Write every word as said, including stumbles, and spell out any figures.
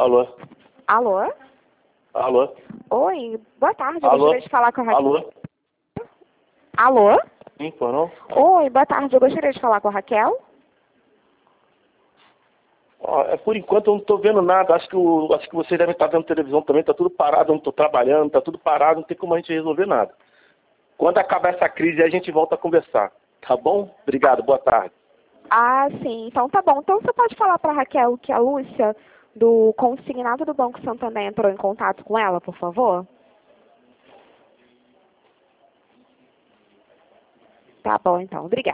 Alô? Alô? Alô? Oi, boa tarde, eu Alô? gostaria de falar com a Raquel. Alô? Alô? Sim, foi não? Oi, boa tarde, eu gostaria de falar com a Raquel. Ó, é, por enquanto eu não estou vendo nada. Acho que, o, acho que vocês devem estar vendo televisão também. Está tudo parado, eu não estou trabalhando, está tudo parado, não tem como a gente resolver nada. Quando acabar essa crise, a gente volta a conversar. Tá bom? Obrigado, boa tarde. Ah, sim, então tá bom. Então você pode falar para a Raquel que a Lúcia, do consignado do Banco Santander, entrou em contato com ela, por favor? Tá bom, então. Obrigada.